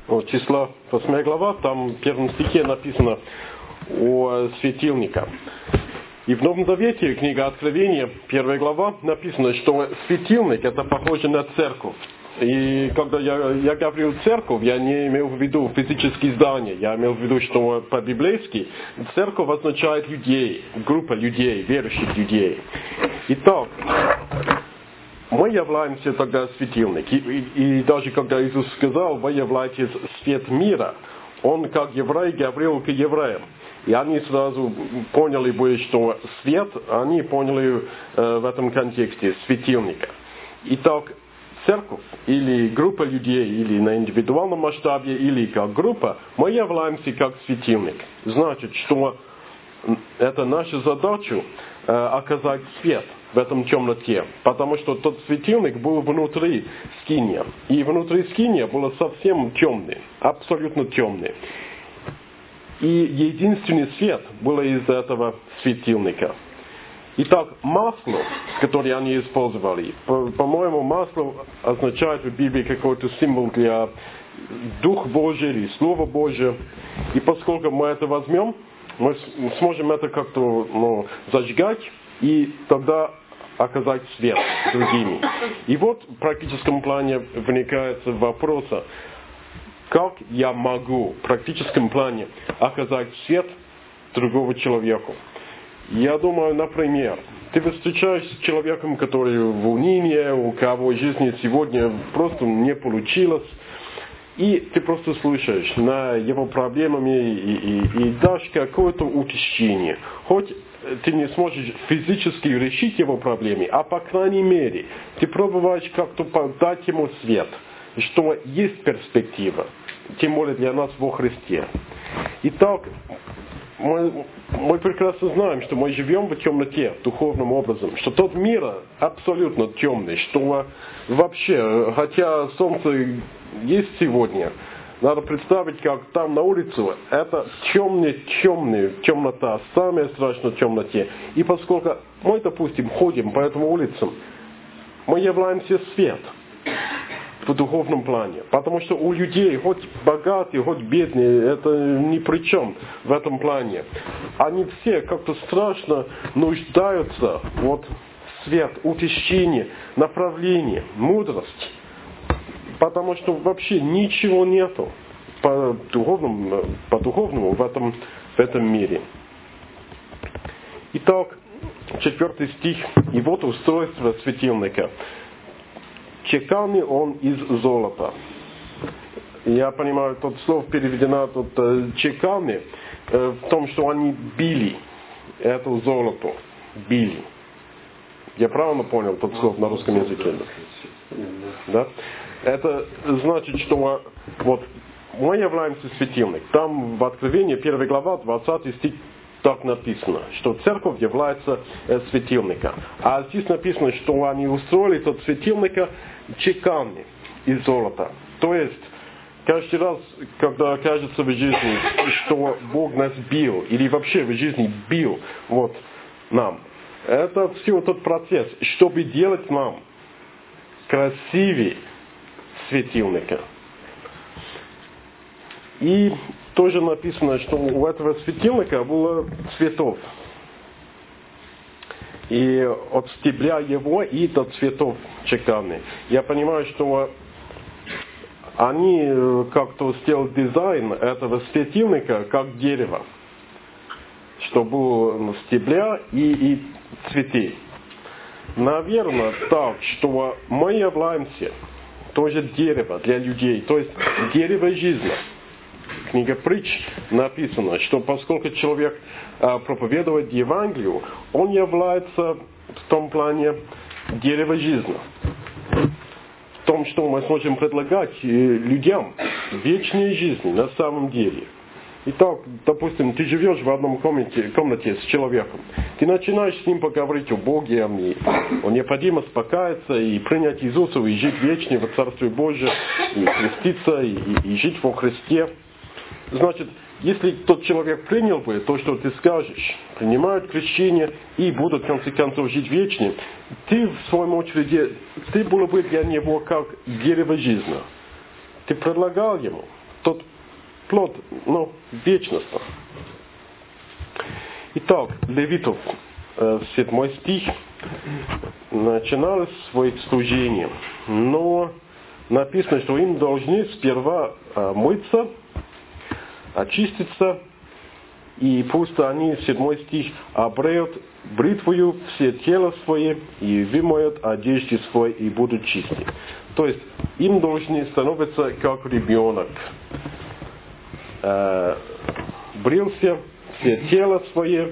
числа 8 глава, там в 1 стихе написано о светильнике. И в Новом Завете, книга Откровения, 1 глава, написано, что светильник это похоже на церковь. И когда я говорил церковь, я не имел в виду физические здания, я имел в виду, что по-библейски церковь означает людей, группа людей, верующих людей. Итак, мы являемся тогда светильник. И даже когда Иисус сказал, вы являетесь свет мира, Он как еврей говорил к евреям. И они сразу поняли бы, что свет, они поняли в этом контексте светильника. Итак, церковь или группа людей, или на индивидуальном масштабе, или как группа, мы являемся как светильник. Значит, что это наша задача оказать свет в этом темноте. Потому что тот светильник был внутри скиния. И внутри скиния было совсем темный, абсолютно темный. И единственный свет был из этого светильника. Итак, масло, которое они использовали, по-моему, масло означает в Библии какой-то символ для Дух Божий или Слово Божие. И поскольку мы это возьмем, мы сможем это как-то зажигать и тогда оказать свет другими. И вот в практическом плане возникает вопрос, как я могу в практическом плане оказать свет другому человеку. Я думаю, например, ты встречаешься с человеком, который в унынии, у кого жизнь сегодня просто не получилась, и ты просто слушаешь на его проблемами и дашь какое-то утешение. Хоть ты не сможешь физически решить его проблемы, а по крайней мере, ты пробуешь как-то дать ему свет, что есть перспектива, тем более для нас во Христе. Итак, мы прекрасно знаем, что мы живем в темноте духовным образом, что тот мир абсолютно темный, что вообще, хотя солнце есть сегодня, надо представить, как там на улице это темнота, самая страшная темноте. И поскольку мы, допустим, ходим по этим улицам, мы являемся свет в духовном плане. Потому что у людей, хоть богатые, хоть бедные, это ни при чем в этом плане. Они все как-то страшно нуждаются в свет, утешение, направление, мудрость. Потому что вообще ничего нету по-духовному в этом мире. Итак, 4 стих. И вот устройство светильника. Чеканный он из золота. Я понимаю, тут слово переведено тут чеканный, в том, что они били это золото. Били. Я правильно понял тот слово на русском языке? Да? Это значит, что мы являемся светильник. Там в Откровении 1 глава, 20 стих так написано, что церковь является светильником. А здесь написано, что они устроили тот светильник чеканный из золота. То есть, каждый раз, когда кажется в жизни, что Бог нас бил, или вообще в жизни бил нам, это все тот процесс, чтобы делать нам красивее светильника. И тоже написано, что у этого светильника было цветов. И от стебля его и до цветов чеканные. Я понимаю, что они как-то сделали дизайн этого светильника как дерево. Что было стебля и цветы. Наверное, так, что мы являемся тоже дерево для людей, то есть дерево жизни. Книга Притч написано, что поскольку человек проповедует Евангелию, он является в том плане дерево жизни. В том, что мы сможем предлагать людям вечные жизни на самом деле. Итак, допустим, ты живешь в одном комнате с человеком. Ты начинаешь с ним поговорить о Боге, о необходимости покаяться и принять Иисуса, и жить вечно в Царстве Божьем, и креститься, и жить во Христе. Значит, если тот человек принял бы то, что ты скажешь, принимают крещение и будут в конце концов жить вечно, ты в своем очереди, ты был бы для него как дерево жизни. Ты предлагал ему тот плод, вечностно. Итак, Левитов, 7 стих, начинали свое служение, но написано, что им должны сперва мыться, очиститься, и пусть они, 7 стих, обреют бритвою все тело свое, и вымоют одежды свои, и будут чисты. То есть, им должны становиться как ребенок. Брился все тело свое,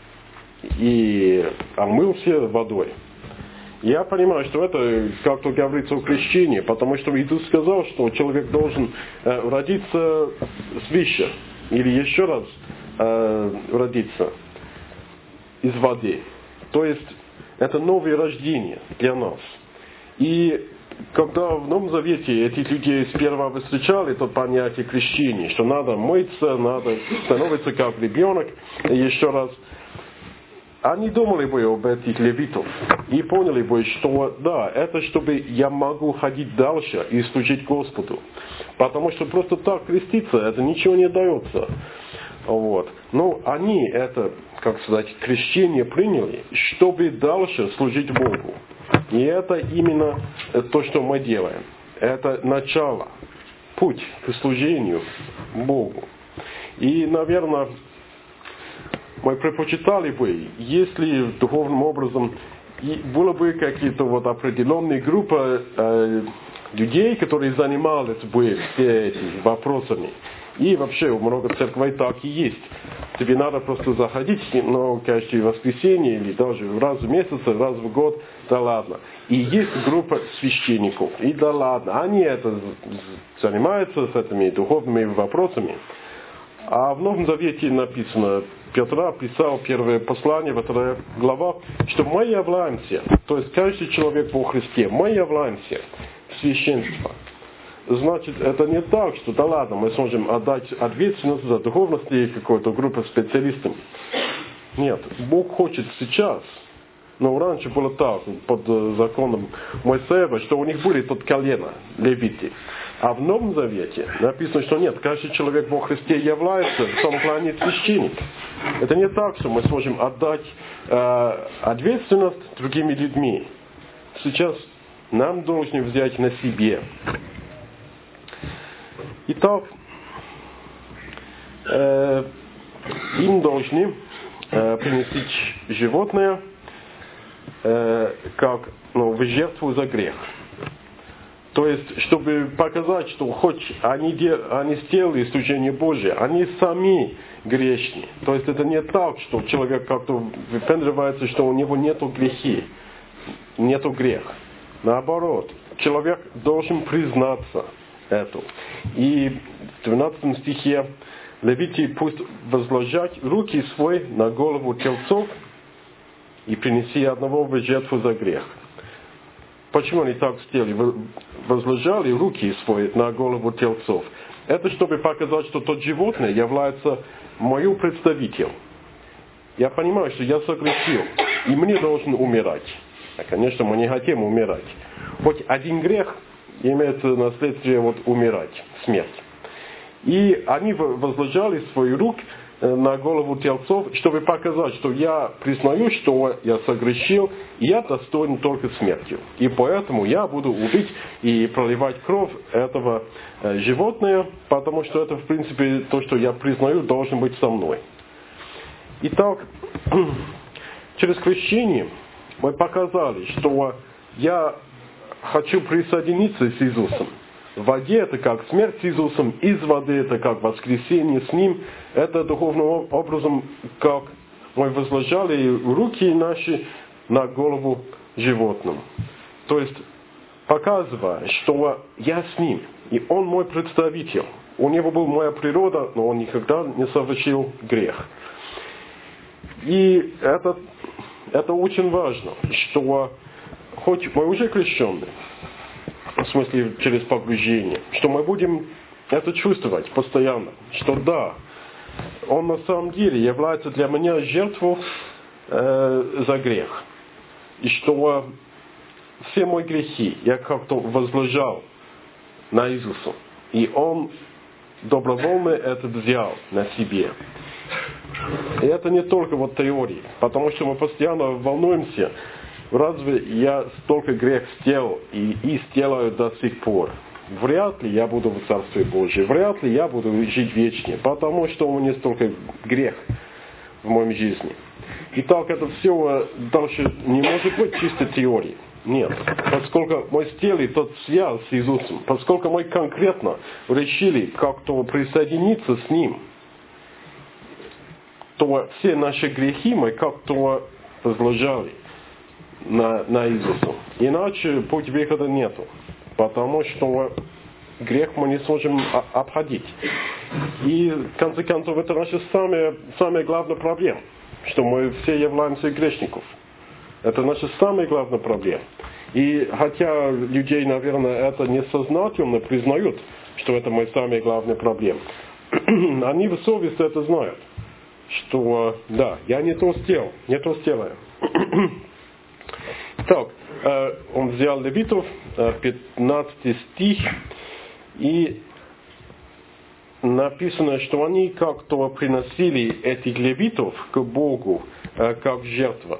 и омылся водой. Я понимаю, что это как-то говорится о крещении, потому что Иисус сказал, что человек должен родиться свыше, или еще раз родиться из воды. То есть, это новое рождение для нас. И когда в Новом Завете этих людей сперва встречали то понятие крещения, что надо мыться, надо становиться как ребенок, еще раз, они думали бы об этих левитов и поняли бы, что да, это чтобы я могу ходить дальше и служить Господу. Потому что просто так креститься, это ничего не дается. Вот. Но они это, как сказать, крещение приняли, чтобы дальше служить Богу. И это именно то, что мы делаем. Это начало, путь к служению Богу. И, наверное, мы предпочитали бы, если духовным образом было бы какие-то определенные группы людей, которые занимались бы все этими вопросами. И вообще много церквей так и есть. Тебе надо просто заходить, каждое воскресенье или даже раз в месяц, раз в год, да ладно. И есть группа священников, и да ладно. Они занимаются с этими духовными вопросами. А в Новом Завете написано, Петр писал первое послание, 2 глава, что мы являемся, то есть каждый человек во Христе, мы являемся священством. Значит, это не так, что да ладно, мы сможем отдать ответственность за духовность и какой-то группе специалистам. Нет, Бог хочет сейчас, но раньше было так, под законом Моисеева, что у них были тут колено, левиты. А в Новом Завете написано, что нет, каждый человек во Христе является в том плане священник. Это не так, что мы сможем отдать ответственность другими людьми. Сейчас нам должны взять на себе. Итак, им должны принести животное как в жертву за грех. То есть, чтобы показать, что хоть они сделали служение Божие, они сами грешны. То есть, это не так, что человек как-то выпендривается, что у него нету грехи, нету греха. Наоборот, человек должен признаться этому. И в 12 стихе левиты пусть возложат руки свои на голову тельцов и принеси одного в жертву за грех. Почему они так сделали? Возложали руки свои на голову тельцов. Это чтобы показать, что тот животное является моим представителем. Я понимаю, что я согрешил, и мне должен умирать. А, конечно, мы не хотим умирать. Хоть один грех имеет наследствие умирать, смерть. И они возложали свои руки на голову тельцов, чтобы показать, что я признаю, что я согрешил, и я достоин только смертью. И поэтому я буду убить и проливать кровь этого животного, потому что это, в принципе, то, что я признаю, должен быть со мной. Итак, через крещение мы показали, что я хочу присоединиться с Иисусом. В воде это как смерть с Иисусом, из воды это как воскресение с Ним. Это духовным образом, как мы возложали руки наши на голову животным. То есть, показывая, что я с Ним, и Он мой представитель. У Него была моя природа, но Он никогда не совершил грех. И это очень важно, что хоть мы уже крещены, в смысле через погружение, что мы будем это чувствовать постоянно, что да, Он на самом деле является для меня жертвой за грех. И что все мои грехи я как-то возложил на Иисуса. И Он добровольно это взял на себе. И это не только вот теории, потому что мы постоянно волнуемся, разве я столько грех сделал и сделаю до сих пор? Вряд ли я буду в Царстве Божьем, вряд ли я буду жить вечно, потому что у меня столько грех в моей жизни. Итак, это все дальше не может быть чисто теорией. Нет. Поскольку мы сделали тот связь с Иисусом, поскольку мы конкретно решили как-то присоединиться с Ним, то все наши грехи мы как-то возложили на Иисуса. Иначе путь выхода нету. Потому что грех мы не сможем обходить. И, в конце концов, это наша самая главная проблема, что мы все являемся грешниками. Это наша самая главная проблема. И хотя людей, наверное, это несознательно признают, что это моя самая главная проблема, они в совести это знают, что да, я не то сделаю. Так, он взял Левитов, 15 стих, и написано, что они как-то приносили этих левитов к Богу, как жертва.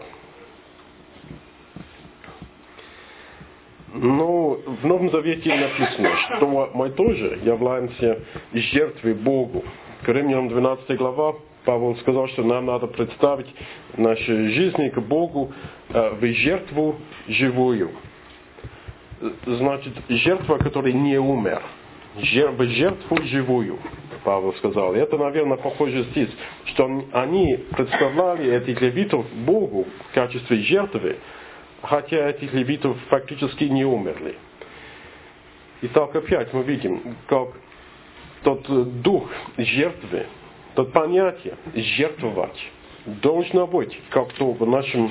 Но в Новом Завете написано, что мы тоже являемся жертвой Богу. К Римлянам 12 глава Павел сказал, что нам надо представить наши жизни к Богу в жертву живую. Значит, жертва, которая не умер. В жертву живую, Павел сказал. Это, наверное, похоже здесь, что они представляли этих левитов Богу в качестве жертвы, хотя этих левитов фактически не умерли. Итак, опять мы видим, как тот дух жертвы, тот понятие жертвовать должно быть как-то в нашем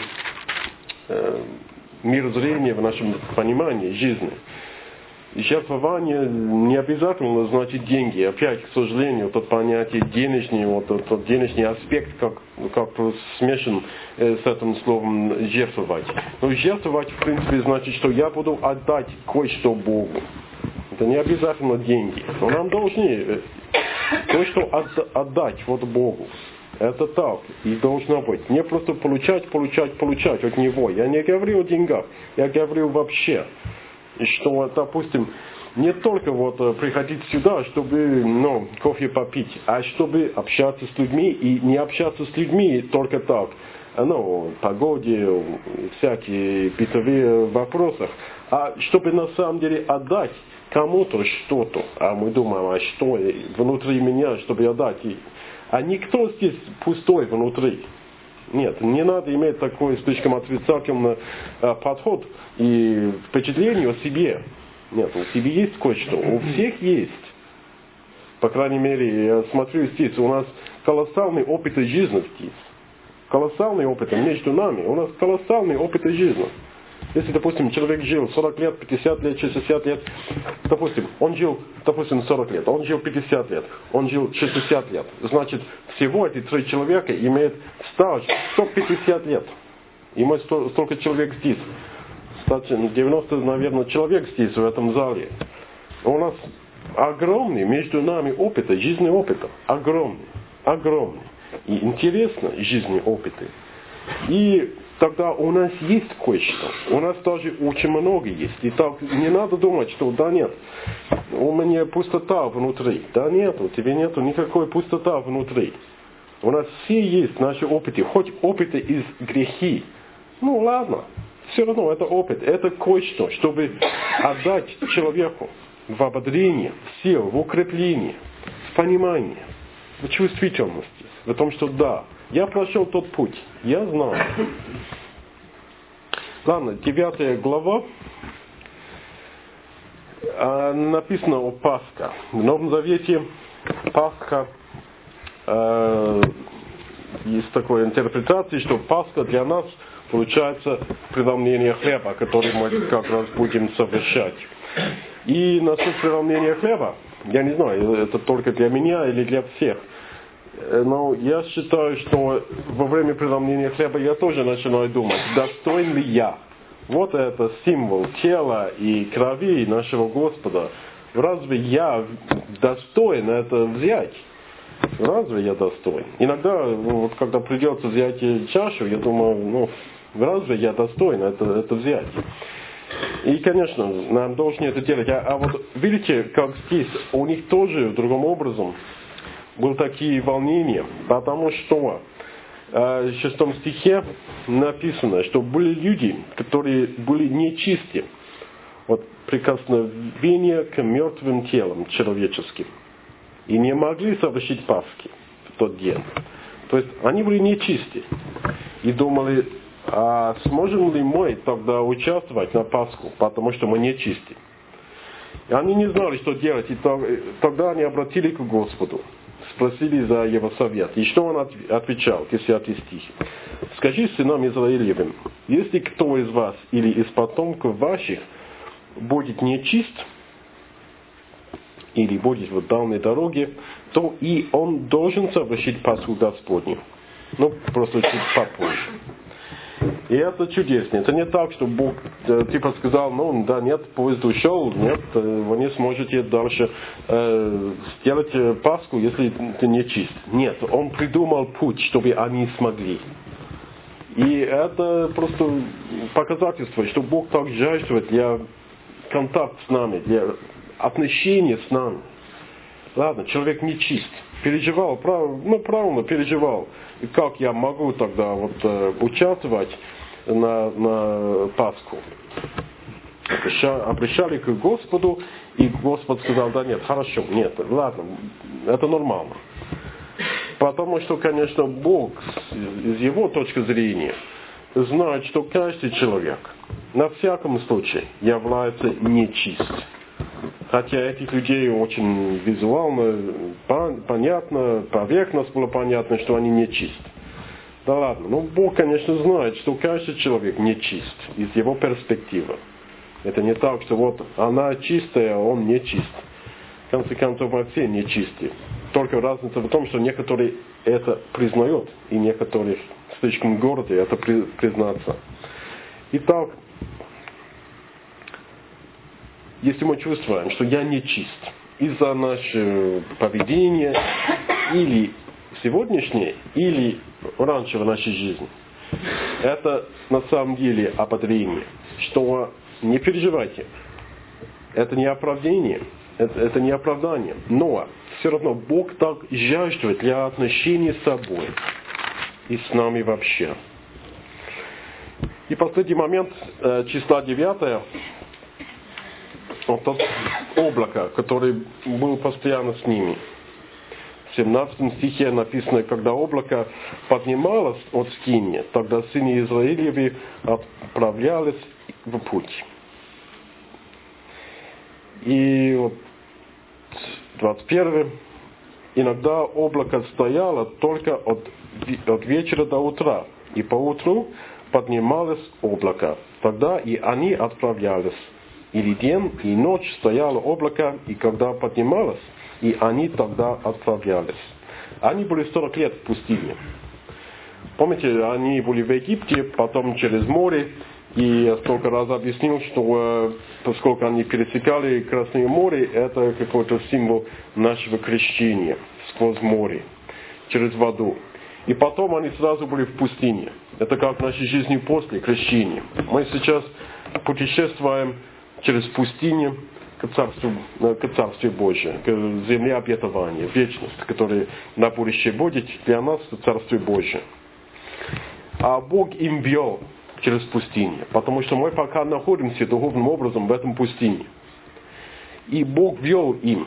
мирозрении, в нашем понимании жизни. Жертвование не обязательно значит деньги. Опять, к сожалению, тот понятие денежный, вот тот денежный аспект как смешан с этим словом жертвовать. Но жертвовать, в принципе, значит, что я буду отдать кое-что Богу. Это не обязательно деньги. Но нам должны кое-что отдать вот Богу. Это так и должно быть. Не просто получать от Него. Я не говорю о деньгах, я говорю вообще. Что, допустим, не только вот приходить сюда, чтобы кофе попить, а чтобы общаться с людьми и не общаться с людьми только так, погоде, всякие бытовые вопросы, а чтобы на самом деле отдать кому-то что-то, а мы думаем, а что внутри меня, чтобы отдать, а никто здесь пустой внутри. Нет, не надо иметь такой слишком отрицательный подход и впечатление о себе. Нет, у себя есть кое-что, у всех есть. По крайней мере, я смотрю здесь, у нас колоссальный опыт жизни здесь. Колоссальный опыт между нами, у нас колоссальный опыт жизни. Если, допустим, человек жил 40 лет, 50 лет, 60 лет, допустим, он жил, 40 лет, он жил 50 лет, он жил 60 лет. Значит, всего эти 3 человека имеют стаж 150 лет. И мы столько человек здесь. Кстати, 90, наверное, человек здесь, в этом зале. У нас огромный между нами опыт, жизненный опыт. Огромный. И интересно жизненные опыты. И тогда у нас есть кое-что. У нас тоже очень много есть. И так не надо думать, что да нет, у меня пустота внутри. Да нет, у тебя нету никакой пустота внутри. У нас все есть наши опыты, хоть опыты из грехи. Ладно, все равно это опыт, это кое-что, чтобы отдать человеку в ободрение, в силу, в укрепление, в понимание, в чувствительности, в том, что да, я прошел тот путь, я знаю. Ладно, 9 глава, написано о Пасха. В Новом Завете Пасха, есть такая интерпретация, что Пасха для нас получается преломление хлеба, который мы как раз будем совершать. И насчет преломления хлеба, я не знаю, это только для меня или для всех, но я считаю, что во время преломления хлеба я тоже начинаю думать, достоин ли я. Вот это символ тела и крови нашего Господа разве я достоин это взять? Разве я достоин? Иногда, вот, когда придется взять чашу, я думаю, разве я достоин это взять? И, конечно, нам должны это делать. А вот видите, как здесь у них тоже другим образом были такие волнения, потому что в 6 стихе написано, что были люди, которые были нечисты от прикосновения к мертвым телам человеческим и не могли совершить Пасхи в тот день. То есть они были нечисты и думали, а сможем ли мы тогда участвовать на Пасху, потому что мы нечисты. И они не знали, что делать, и тогда они обратились к Господу, спросили за его совет. И что он отвечал, 10 стих. «Скажи сынам Израилевым, если кто из вас или из потомков ваших будет нечист, или будет в данной дороге, то и он должен совершить Пасху Господню». Просто чуть попозже. И это чудесно. Это не так, что Бог типа сказал, нет, поезд ушел, нет, вы не сможете дальше сделать Пасху, если ты не чист. Нет, Он придумал путь, чтобы они смогли. И это просто показательство, что Бог так жаждет для контакта с нами, для отношения с нами. Ладно, человек не чист. Переживал, правильно переживал. И как я могу тогда участвовать на Пасху? Обращали к Господу, и Господь сказал, да нет, хорошо, нет, ладно, это нормально. Потому что, конечно, Бог, из его точки зрения, знает, что каждый человек на всяком случае является нечист. Хотя этих людей очень визуально понятно, поверхностно было понятно, что они нечисты. Да ладно, Бог, конечно, знает, что каждый человек нечист из его перспективы. Это не так, что она чистая, а он нечист. В конце концов, мы все нечисты. Только разница в том, что некоторые это признают, и некоторые слишком горды это признаться. Итак, если мы чувствуем, что я нечист из-за нашего поведения, или сегодняшней, или раньше в нашей жизни, это на самом деле ободрение, что не переживайте, это не оправдание, это не оправдание, но все равно Бог так жаждет для отношений с собой и с нами вообще. И последний момент, числа 9, тот облако, который был постоянно с ними. В 17 стихе написано, когда облако поднималось от скинии, тогда сыны Израилеви отправлялись в путь. И 21. Иногда облако стояло только от вечера до утра, и поутру поднималось облако. Тогда и они отправлялись. Или день, и ночь стояло облако, и когда поднималось, и они тогда отправлялись. Они были 40 лет в пустыне. Помните, они были в Египте, потом через море, и я столько раз объяснил, что поскольку они пересекали Красное море, это какой-то символ нашего крещения сквозь море, через воду. И потом они сразу были в пустыне. Это как в нашей жизни после крещения. Мы сейчас путешествуем через пустыню к Царству Божию, к земле обетования, вечность, которая на будущее будет для нас в Царстве Божьем. А Бог им вел через пустыню, потому что мы пока находимся духовным образом в этом пустыне. И Бог вел им.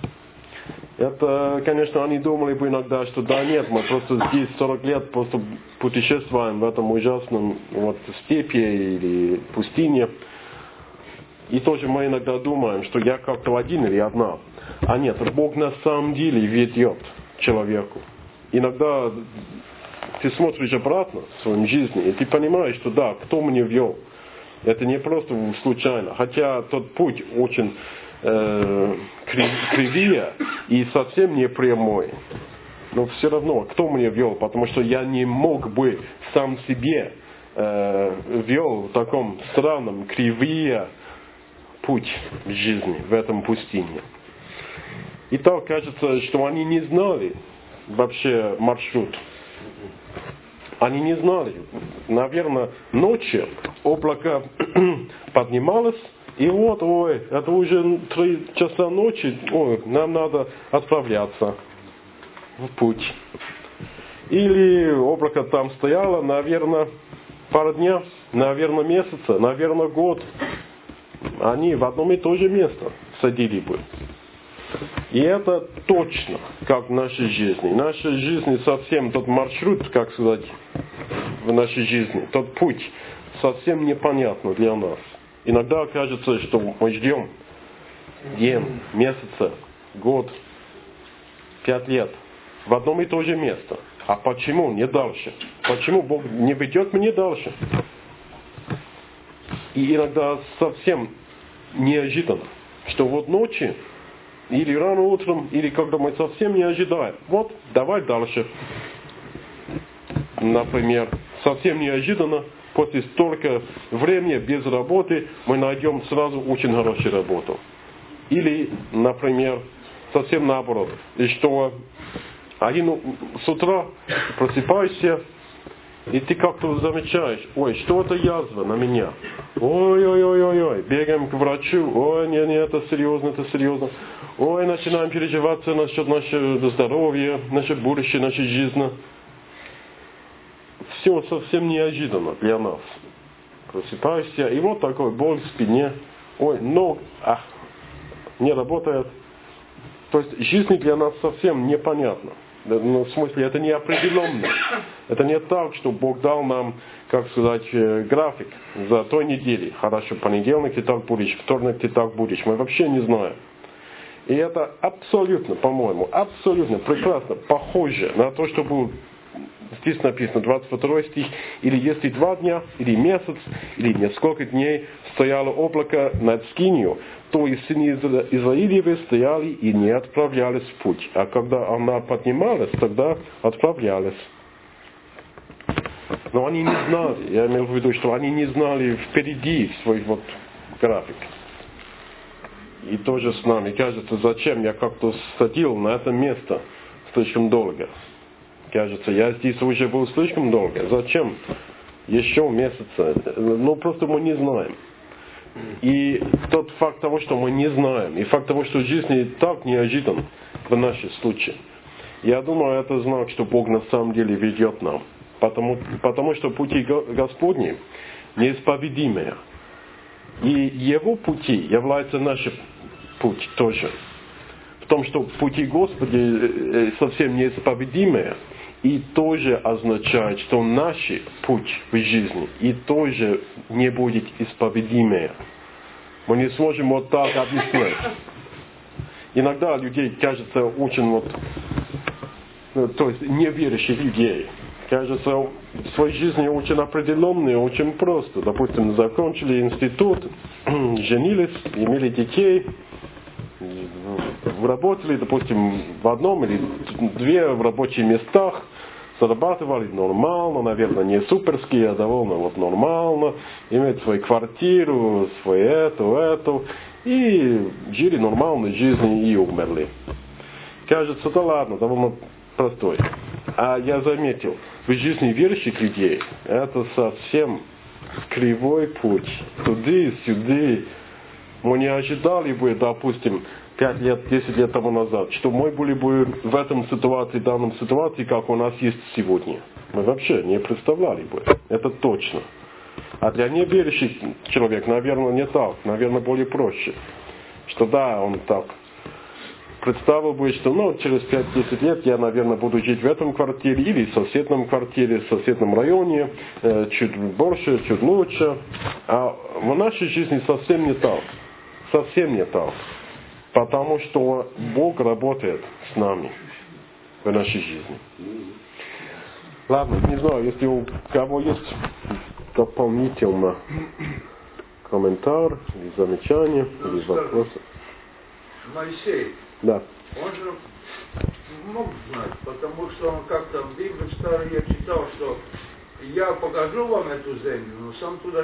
Это, конечно, они думали бы иногда, что да нет, мы просто здесь 40 лет просто путешествуем в этом ужасном степи или пустыне. И тоже мы иногда думаем, что я как-то один или одна. А нет, Бог на самом деле ведет человеку. Иногда ты смотришь обратно в своей жизни, и ты понимаешь, что да, кто меня вел. Это не просто случайно. Хотя тот путь очень кривее и совсем не прямой. Но все равно, кто меня вел? Потому что я не мог бы сам себе вел в таком странном, кривее путь в жизни, в этом пустыне. И так кажется, что они не знали вообще маршрут. Они не знали. Наверное, ночью облако поднималось, и вот, ой, это уже 3 часа ночи, ой, нам надо отправляться в путь. Или облако там стояло, наверное, пару дней, наверное, месяца, наверное, год. Они в одном и то же место садили бы. И это точно, как в нашей жизни. В нашей жизни совсем тот маршрут, как сказать, в нашей жизни, тот путь совсем непонятно для нас. Иногда кажется, что мы ждем день, месяца, год, 5 лет в одном и то же место. А почему не дальше? Почему Бог не ведет меня дальше? И иногда совсем неожиданно, что вот ночью, или рано утром, или когда мы совсем не ожидаем. Вот, давай дальше. Например, совсем неожиданно, после столько времени без работы, мы найдем сразу очень хорошую работу. Или, например, совсем наоборот, и что с утра просыпаешься, и ты как-то замечаешь, ой, что это язва на меня. Ой, бегаем к врачу, ой, нет, это серьезно. Ой, начинаем переживать насчет нашего здоровья, наше будущее, нашей жизни. Все совсем неожиданно для нас. Просыпаешься, и вот такой боль в спине. Ой, не работает. То есть жизнь для нас совсем непонятна. Ну, в смысле, это не определенно. Это не так, что Бог дал нам, как сказать, график за той недели. Хорошо, понедельник ты так будешь, вторник ты так будешь. Мы вообще не знаем. И это абсолютно, по-моему, абсолютно прекрасно похоже на то, что было здесь написано, 22 стих. Или если 2 дня, или месяц, или несколько дней стояло облако над Скинию, то и сыны Израилевы стояли и не отправлялись в путь. А когда она поднималась, тогда отправлялись. Но они не знали, я имею в виду, что они не знали впереди свой вот график. И тоже с нами кажется, зачем я как-то садил на это место слишком долго. Кажется, я здесь уже был слишком долго. Зачем? Еще месяца. Ну, просто мы не знаем. И тот факт того, что мы не знаем, и факт того, что жизнь так неожидан в нашем случае, я думаю, это знак, что Бог на самом деле ведет нам. Потому что пути Господни неисповедимые. И Его пути являются нашим путь тоже. В том, что пути Господи совсем неисповедимые, и тоже означает, что наш путь в жизни и тоже не будет исповедимый. Мы не сможем вот так объяснять. Иногда людей кажется очень то есть неверующих людей. Кажется, в своей жизни очень определенные, очень просто. Допустим, закончили институт, женились, имели детей, работали, допустим, в одном или 2 в рабочих местах, зарабатывали нормально, наверное, не суперские, а довольно нормально, имеют свою квартиру, свою эту, и жили нормальной жизнью и умерли. Кажется, да ладно, довольно простой. А я заметил, в жизни верующих людей это совсем кривой путь. Туды-сюды. Мы не ожидали бы, допустим, 5 лет, 10 лет тому назад, что мы были бы в этом ситуации, данном ситуации, как у нас есть сегодня. Мы вообще не представляли бы. Это точно. А для неверующих человек, наверное, не так. Наверное, более проще. Что да, он так представил бы, что через 5-10 лет я, наверное, буду жить в этом квартире или в соседнем квартире, в соседнем районе, чуть больше, чуть лучше. А в нашей жизни совсем не так. Совсем не так. Потому что Бог работает с нами в нашей жизни. Ладно, не знаю, если у кого есть дополнительно комментарий, или замечание, или вопросы. Моисей. Да. Он же мог знать, потому что он как-то в Библии старой я читал, что я покажу вам эту землю, но сам туда